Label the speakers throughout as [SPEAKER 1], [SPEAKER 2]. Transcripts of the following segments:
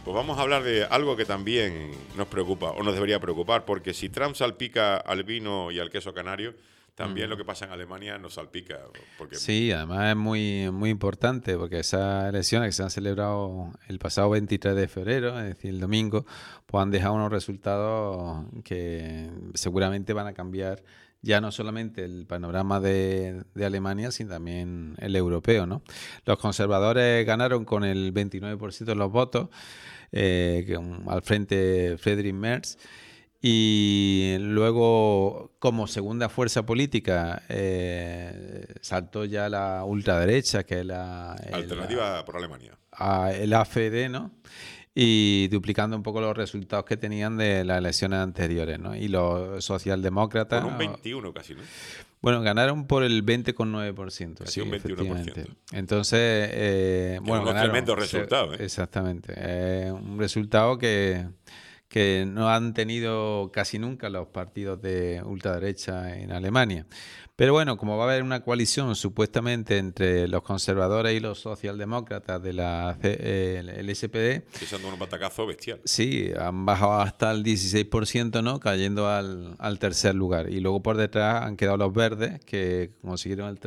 [SPEAKER 1] Pues vamos a hablar de algo que también nos preocupa, o nos debería preocupar, porque si Trump salpica al vino y al queso canario, también lo que pasa en Alemania nos salpica. Porque
[SPEAKER 2] Sí, además es muy, muy importante porque esas elecciones que se han celebrado el pasado 23 de febrero, es decir, el domingo, pues han dejado unos resultados que seguramente van a cambiar ya no solamente el panorama de Alemania, sino también el europeo, ¿no? Los conservadores ganaron con el 29% de los votos, al frente Friedrich Merz. Y luego, como segunda fuerza política, saltó ya la ultraderecha, que es
[SPEAKER 1] alternativa por Alemania.
[SPEAKER 2] el AfD, ¿no? Y duplicando un poco los resultados que tenían de las elecciones anteriores, ¿no? Y los socialdemócratas...
[SPEAKER 1] Con un 21 casi, ¿no?
[SPEAKER 2] Bueno, ganaron por el 20,9%.
[SPEAKER 1] Casi
[SPEAKER 2] Sí,
[SPEAKER 1] un 21%.
[SPEAKER 2] efectivamente. Entonces, bueno,
[SPEAKER 1] unos
[SPEAKER 2] ganaron.
[SPEAKER 1] tremendos resultados, ¿eh?
[SPEAKER 2] Exactamente. Un resultado que no han tenido casi nunca los partidos de ultraderecha en Alemania. Pero bueno, como va a haber una coalición supuestamente entre los conservadores y los socialdemócratas de el SPD,
[SPEAKER 1] Echando un batacazo bestial.
[SPEAKER 2] sí, han bajado hasta el 16%, ¿no? Cayendo al tercer lugar. Y luego por detrás han quedado los verdes, que consiguieron el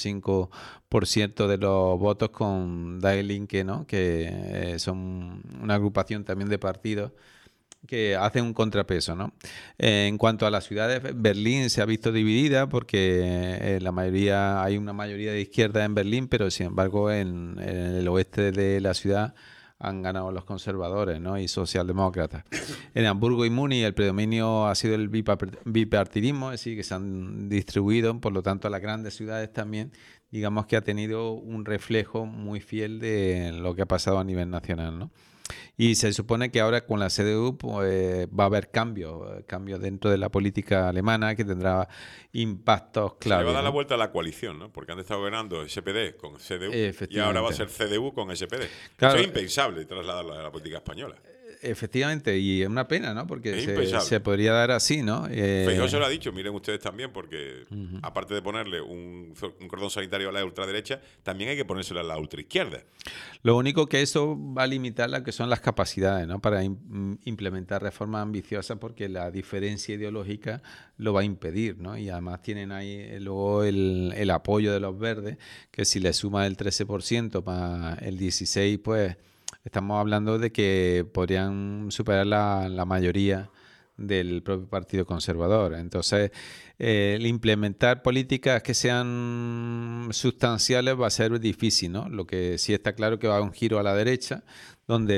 [SPEAKER 2] 13,5% de los votos con Die Linke, ¿no? Que son una agrupación también de partidos que hace un contrapeso, ¿no? En cuanto a las ciudades, Berlín se ha visto dividida porque hay una mayoría de izquierda en Berlín, pero sin embargo en el oeste de la ciudad han ganado los conservadores, ¿no? Y socialdemócratas. En Hamburgo y Múnich el predominio ha sido el bipartidismo, es decir, que se han distribuido, por lo tanto, a las grandes ciudades también, digamos que ha tenido un reflejo muy fiel de lo que ha pasado a nivel nacional, ¿no? Y se supone que ahora con la CDU pues, va a haber cambios dentro de la política alemana que tendrá impactos clave.
[SPEAKER 1] Se le va a dar
[SPEAKER 2] ¿no?
[SPEAKER 1] la vuelta a la coalición, ¿no? Porque han estado ganando SPD con CDU y ahora va a ser CDU con SPD.
[SPEAKER 2] Claro,
[SPEAKER 1] eso es impensable trasladarlo a la política española.
[SPEAKER 2] Efectivamente, y es una pena, ¿no? Porque
[SPEAKER 1] es
[SPEAKER 2] se podría dar así, ¿no?
[SPEAKER 1] Feijóo se lo ha dicho, miren ustedes también, porque aparte de ponerle un cordón sanitario a la ultraderecha, también hay que ponérselo a la ultraizquierda.
[SPEAKER 2] Lo único que eso va a limitar lo que son las capacidades, ¿no? Para implementar reformas ambiciosas, porque la diferencia ideológica lo va a impedir, ¿no? Y además tienen ahí luego el apoyo de los verdes, que si le suma el 13% más el 16%, pues estamos hablando de que podrían superar la mayoría del propio Partido Conservador. Entonces, el implementar políticas que sean sustanciales va a ser difícil, ¿no? Lo que sí está claro que va a haber un giro a la derecha, donde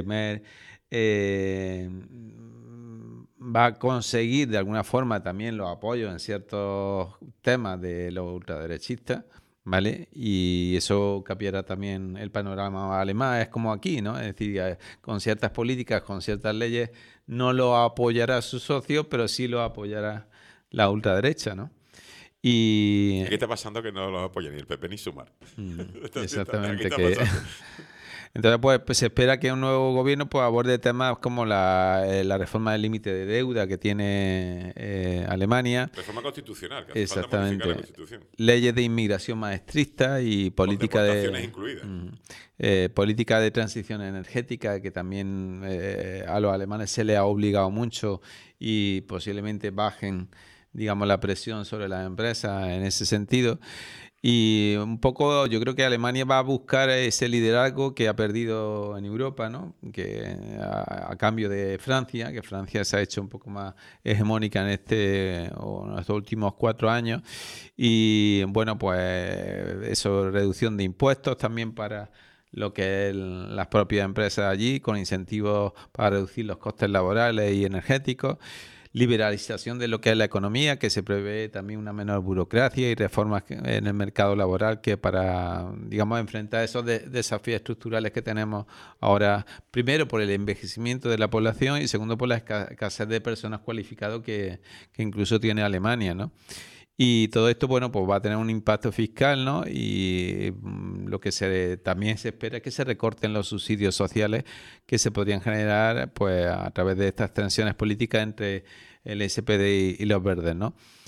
[SPEAKER 2] va a conseguir de alguna forma también los apoyos en ciertos temas de los ultraderechistas, ¿vale? Y eso cambiará también el panorama alemán. Es como aquí, ¿no? Es decir, con ciertas políticas, con ciertas leyes, no lo apoyará su socio, pero sí lo apoyará la ultraderecha, ¿no?
[SPEAKER 1] ¿Qué está pasando que no lo apoya ni el PP ni Sumar?
[SPEAKER 2] Exactamente. Entonces, pues se espera que un nuevo gobierno pues aborde temas como la reforma del límite de deuda que tiene Alemania.
[SPEAKER 1] Reforma constitucional, que hace
[SPEAKER 2] exactamente.
[SPEAKER 1] Falta modificar la Constitución.
[SPEAKER 2] Leyes de inmigración más estrictas y política
[SPEAKER 1] con deportaciones incluidas.
[SPEAKER 2] Política de transición energética, que también a los alemanes se les ha obligado mucho y posiblemente bajen, digamos, la presión sobre las empresas en ese sentido. Y un poco yo creo que Alemania va a buscar ese liderazgo que ha perdido en Europa, ¿no? Que a cambio de Francia, que Francia se ha hecho un poco más hegemónica en estos últimos 4 años. Y bueno, pues eso, reducción de impuestos también para lo que es las propias empresas allí, con incentivos para reducir los costes laborales y energéticos. Liberalización de lo que es la economía, que se prevé también una menor burocracia y reformas en el mercado laboral que para, digamos, enfrentar esos desafíos estructurales que tenemos ahora, primero por el envejecimiento de la población y segundo por la escasez de personas cualificadas que incluso tiene Alemania, ¿no? Y todo esto, bueno, pues va a tener un impacto fiscal, ¿no? Y lo que también se espera es que se recorten los subsidios sociales que se podrían generar pues a través de estas tensiones políticas entre el SPD y los verdes, ¿no?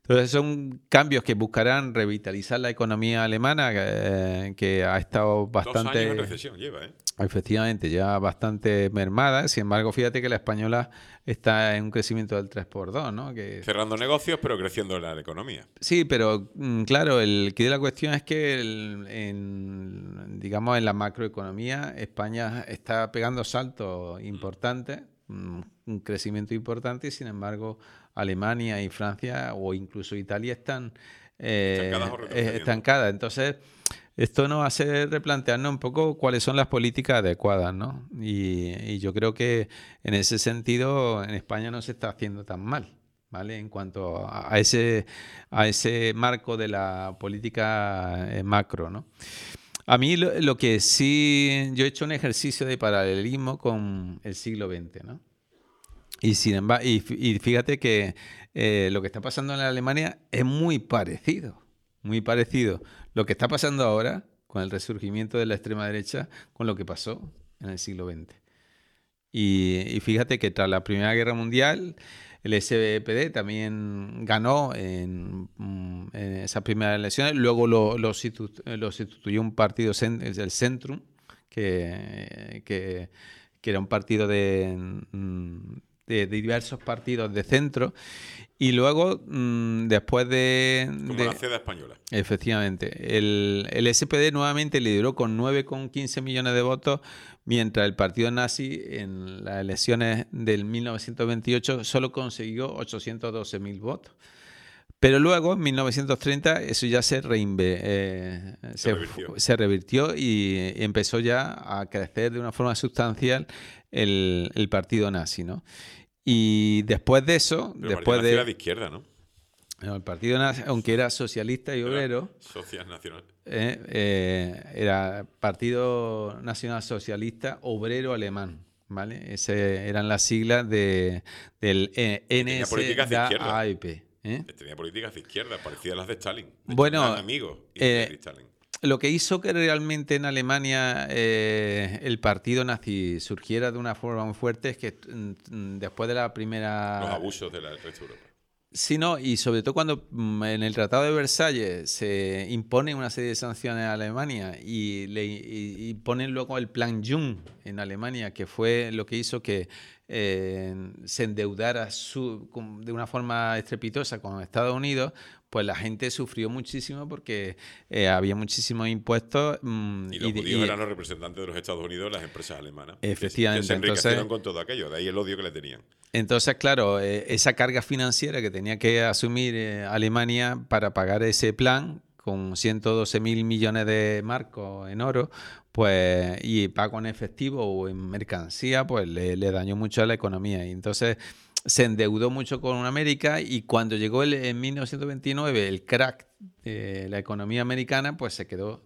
[SPEAKER 2] Entonces son cambios que buscarán revitalizar la economía alemana, que ha estado
[SPEAKER 1] 2 años en
[SPEAKER 2] bastante,
[SPEAKER 1] recesión lleva, ¿eh?
[SPEAKER 2] efectivamente, ya bastante mermada. Sin embargo, fíjate que la española está en un crecimiento del 3x2, ¿no? Que,
[SPEAKER 1] Cerrando negocios, pero creciendo en la economía.
[SPEAKER 2] sí, pero claro, el que de la cuestión es que digamos en la macroeconomía España está pegando saltos importantes, un crecimiento importante, y sin embargo Alemania y Francia o incluso Italia están
[SPEAKER 1] Estancadas o retrocediendo.
[SPEAKER 2] estancadas. Entonces, esto nos hace replantearnos un poco cuáles son las políticas adecuadas, ¿no? Y yo creo que en ese sentido en España no se está haciendo tan mal, ¿vale? En cuanto a ese marco de la política macro, ¿no? A mí lo que sí, yo he hecho un ejercicio de paralelismo con el siglo XX, ¿no? Y sin embargo, y fíjate que lo que está pasando en Alemania es muy parecido, muy parecido. Lo que está pasando ahora con el resurgimiento de la extrema derecha con lo que pasó en el siglo XX. Y fíjate que tras la Primera Guerra Mundial, el SPD también ganó en esas primeras elecciones. Luego lo sustituyó un partido, el Centrum, que era un partido de diversos partidos de centro. Y luego, después
[SPEAKER 1] Como la CEDA española.
[SPEAKER 2] efectivamente, el SPD nuevamente lideró con 9,15 millones de votos, mientras el partido nazi en las elecciones del 1928 solo consiguió 812.000 votos. Pero luego, en 1930, eso ya se revirtió y empezó ya a crecer de una forma sustancial el partido nazi, ¿no? Y después de eso,
[SPEAKER 1] Pero después era de izquierda, ¿no?
[SPEAKER 2] el partido nazi, aunque era socialista y obrero,
[SPEAKER 1] Socias Nacional.
[SPEAKER 2] era Partido Nacional Socialista Obrero Alemán, ¿vale? Ese eran las siglas del NSDAP.
[SPEAKER 1] Tenía políticas de izquierda, parecidas a las de Stalin.
[SPEAKER 2] Bueno,
[SPEAKER 1] amigos de Stalin.
[SPEAKER 2] Lo que hizo que realmente en Alemania el partido nazi surgiera de una forma muy fuerte es que después de la primera...
[SPEAKER 1] Los abusos del resto de Europa.
[SPEAKER 2] Sí, no, y sobre todo cuando en el Tratado de Versalles se imponen una serie de sanciones a Alemania y ponen luego el Plan Jung en Alemania, que fue lo que hizo que se endeudara de una forma estrepitosa con Estados Unidos, pues la gente sufrió muchísimo porque había muchísimos impuestos.
[SPEAKER 1] Y los judíos eran los representantes de los Estados Unidos en las empresas alemanas.
[SPEAKER 2] Efectivamente.
[SPEAKER 1] Que se enriquecieron con todo aquello, de ahí el odio que le tenían.
[SPEAKER 2] Entonces, claro, esa carga financiera que tenía que asumir Alemania para pagar ese plan con 112.000 millones de marcos en oro, pues, y pago en efectivo o en mercancía, pues le dañó mucho a la economía. Y entonces se endeudó mucho con América, y cuando llegó en 1929 el crack de la economía americana, pues se quedó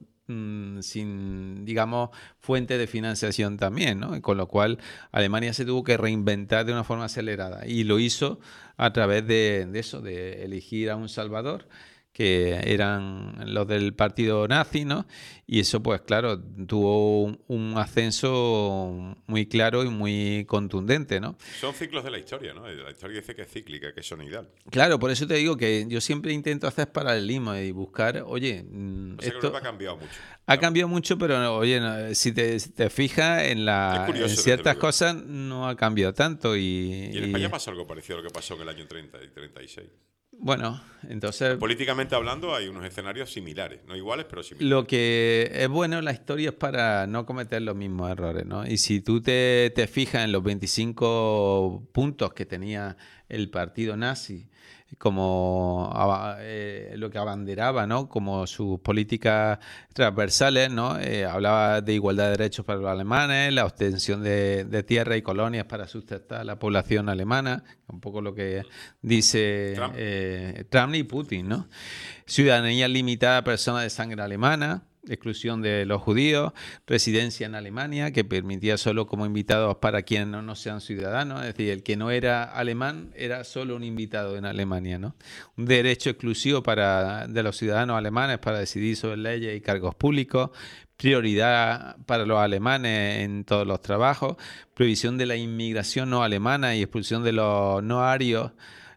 [SPEAKER 2] sin, digamos, fuente de financiación también, ¿no? Con lo cual Alemania se tuvo que reinventar de una forma acelerada, y lo hizo a través de eso, de elegir a un salvador, que eran los del partido nazi, ¿no? Y eso, pues claro, tuvo un ascenso muy claro y muy contundente, ¿no?
[SPEAKER 1] Son ciclos de la historia, ¿no? La historia dice que es cíclica, que es sonidal.
[SPEAKER 2] Claro, por eso te digo que yo siempre intento hacer paralelismo y buscar, oye,
[SPEAKER 1] esto ha cambiado mucho.
[SPEAKER 2] Ha cambiado mucho, pero oye, si te fijas en ciertas cosas, no ha cambiado tanto.
[SPEAKER 1] Y en España pasa algo parecido a lo que pasó en el año 30 y 36.
[SPEAKER 2] Bueno, entonces...
[SPEAKER 1] Políticamente hablando hay unos escenarios similares, no iguales, pero similares.
[SPEAKER 2] Lo que es bueno en la historia es para no cometer los mismos errores, ¿no? Y si tú te fijas en los 25 puntos que tenía el partido nazi, como lo que abanderaba, ¿no? Como sus políticas transversales, ¿no? Hablaba de igualdad de derechos para los alemanes, la obtención de tierra y colonias para sustentar a la población alemana, un poco lo que dice Trump y Putin, ¿no? Ciudadanía limitada a personas de sangre alemana, exclusión de los judíos, residencia en Alemania, que permitía solo como invitados para quienes no sean ciudadanos, es decir, el que no era alemán era solo un invitado en Alemania, ¿no? Un derecho exclusivo de los ciudadanos alemanes para decidir sobre leyes y cargos públicos, prioridad para los alemanes en todos los trabajos, prohibición de la inmigración no alemana y expulsión de los no arios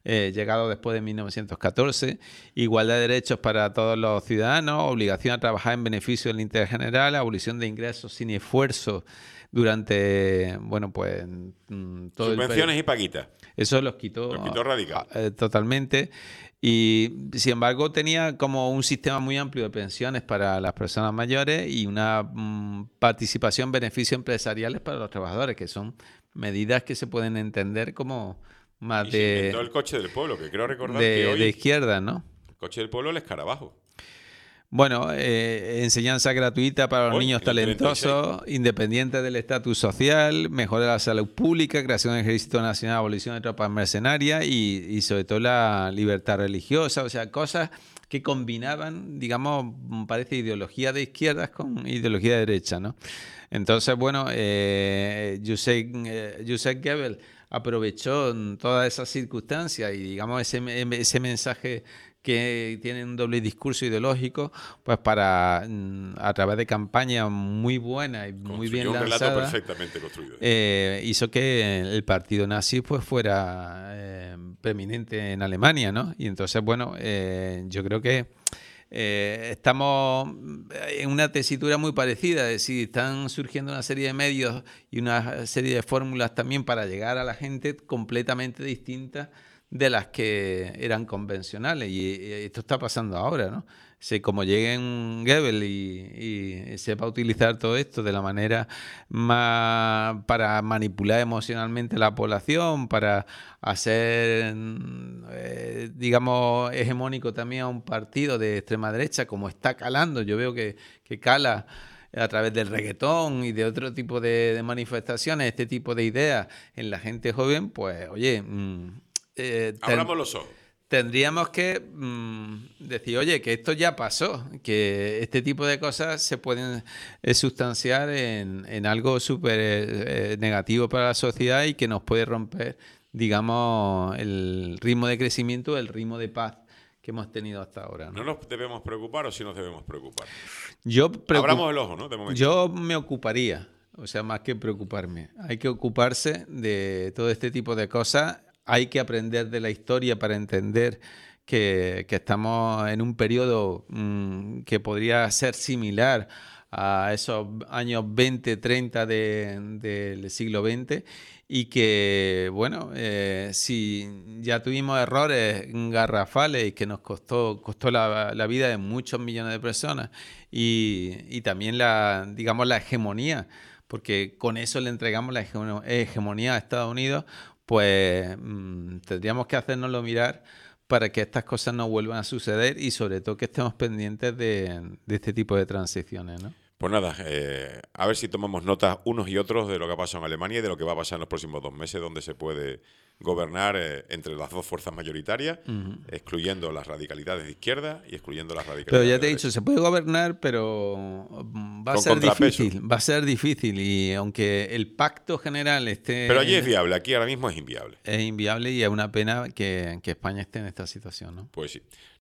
[SPEAKER 2] llegado después de 1914, igualdad de derechos para todos los ciudadanos, obligación a trabajar en beneficio del interés general, abolición de ingresos sin esfuerzo durante, bueno, pues todo
[SPEAKER 1] subvenciones y paguitas.
[SPEAKER 2] Eso los quitó
[SPEAKER 1] radical.
[SPEAKER 2] Totalmente. Y sin embargo tenía como un sistema muy amplio de pensiones para las personas mayores y una participación, beneficios empresariales para los trabajadores, que son medidas que se pueden entender como más
[SPEAKER 1] se inventó el coche del pueblo, que creo recordar que hoy
[SPEAKER 2] de izquierda, ¿no?
[SPEAKER 1] El coche del pueblo, el escarabajo.
[SPEAKER 2] Bueno, enseñanza gratuita para los niños talentosos, independientes del estatus social, mejora la salud pública, creación del Ejército Nacional, abolición de tropas mercenarias y sobre todo la libertad religiosa, o sea, cosas que combinaban, digamos, parece ideología de izquierdas con ideología de derecha, ¿no? Entonces, bueno, Joseph Goebbels aprovechó todas esas circunstancias y, digamos, ese mensaje que tiene un doble discurso ideológico, pues para, a través de campañas muy buenas y muy bien lanzadas,
[SPEAKER 1] un relato perfectamente construido.
[SPEAKER 2] Hizo que el partido nazi pues fuera preeminente en Alemania, ¿no? Y entonces, bueno, yo creo que estamos en una tesitura muy parecida, es decir, están surgiendo una serie de medios y una serie de fórmulas también para llegar a la gente completamente distintas de las que eran convencionales, y esto está pasando ahora, ¿no? Como lleguen Goebbels y sepa utilizar todo esto de la manera más para manipular emocionalmente a la población, para hacer, digamos, hegemónico también a un partido de extrema derecha, como está calando. Yo veo que cala a través del reggaetón y de otro tipo de manifestaciones, este tipo de ideas en la gente joven, pues, oye...
[SPEAKER 1] abramos los ojos.
[SPEAKER 2] Tendríamos que decir, oye, que esto ya pasó, que este tipo de cosas se pueden sustanciar en algo súper negativo para la sociedad y que nos puede romper, digamos, el ritmo de crecimiento, el ritmo de paz que hemos tenido hasta ahora, ¿no?
[SPEAKER 1] ¿No nos debemos preocupar o sí nos debemos preocupar?
[SPEAKER 2] Abramos
[SPEAKER 1] el ojo, ¿no? De momento.
[SPEAKER 2] Yo me ocuparía, o sea, más que preocuparme. Hay que ocuparse de todo este tipo de cosas. Hay que aprender de la historia para entender que estamos en un periodo que podría ser similar a esos años 20, 30 del siglo XX y que, bueno, si ya tuvimos errores garrafales y que nos costó la vida de muchos millones de personas y también digamos, la hegemonía, porque con eso le entregamos la hegemonía a Estados Unidos, pues tendríamos que hacérnoslo mirar para que estas cosas no vuelvan a suceder y sobre todo que estemos pendientes de este tipo de transiciones, ¿no?
[SPEAKER 1] Pues nada, a ver si tomamos notas unos y otros de lo que ha pasado en Alemania y de lo que va a pasar en los próximos 2 meses, donde se puede gobernar entre las dos fuerzas mayoritarias, excluyendo las radicalidades de izquierda y excluyendo las radicalidades
[SPEAKER 2] Pero ya
[SPEAKER 1] de
[SPEAKER 2] te he
[SPEAKER 1] derecha.
[SPEAKER 2] dicho, se puede gobernar, pero va a ser difícil y aunque el pacto general esté...
[SPEAKER 1] Pero allí es viable, aquí ahora mismo es inviable.
[SPEAKER 2] Es inviable y es una pena que España esté en esta situación, ¿no?
[SPEAKER 1] Pues sí.